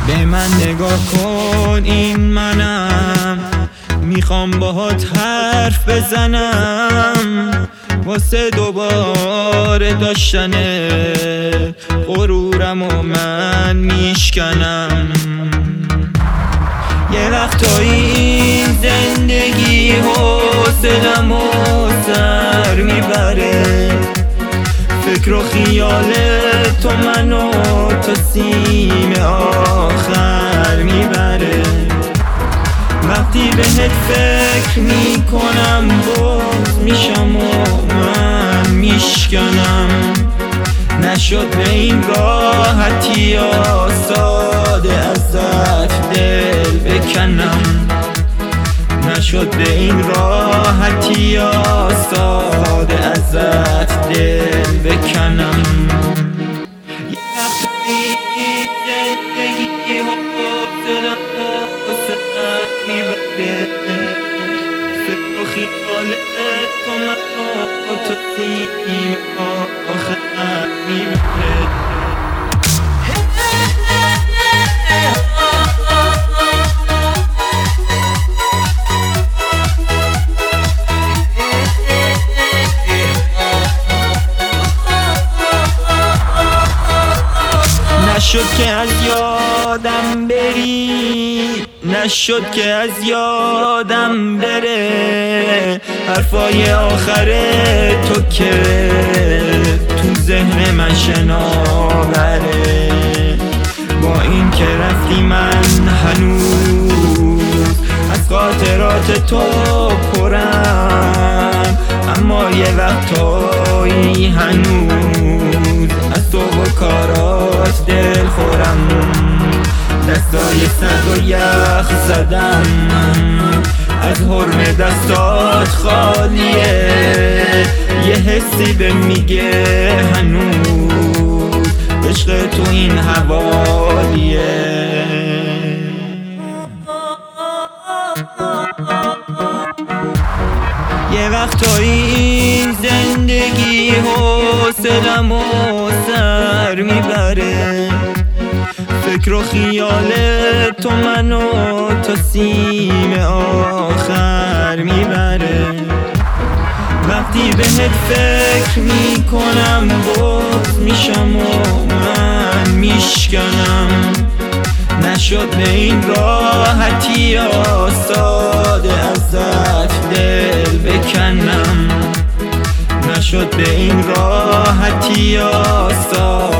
به من نگاه کن، این منم، میخوام باهات حرف بزنم واسه دوباره داشتن غرورم و من میشکنم. یه وقتایی این زندگی حوصلم و سر میبره، فکر و خیال تو منو تا سیم آخر میبره. وقتی بهت فکر میکنم باز میشم و من میشکنم. نشد به این راحتی یا ساده ازت دل بکنم، نشد به این راحتی یا ساده ازت دل بکنم. یه وقتی زندگی حوصلم میبره، فکر و خیال تو منو تا سیم آخر میبره. نشد که از یادم بری، نشد که از یادم بره حرفای آخر تو که تو ذهن من شناوره. با این که رفتی من هنوز از خاطرات تو پرم، اما یه وقتایی هنوز از تو و کارات دل خورم. دستای سرد و یخ زدم، از حرم دستات خالیه. یه حسی به میگه هنوز عشق تو این حوالیه. یه وقتایی این زندگی حوصلم و سر میبره، فکر و خیال تو منو تا سیم آخر میبره. وقتی بهت فکر میکنم باز میشم و من میشکنم. نشد به این راحتی یا ساده ازت دل بکنم، نشد به این راحتی یا ساده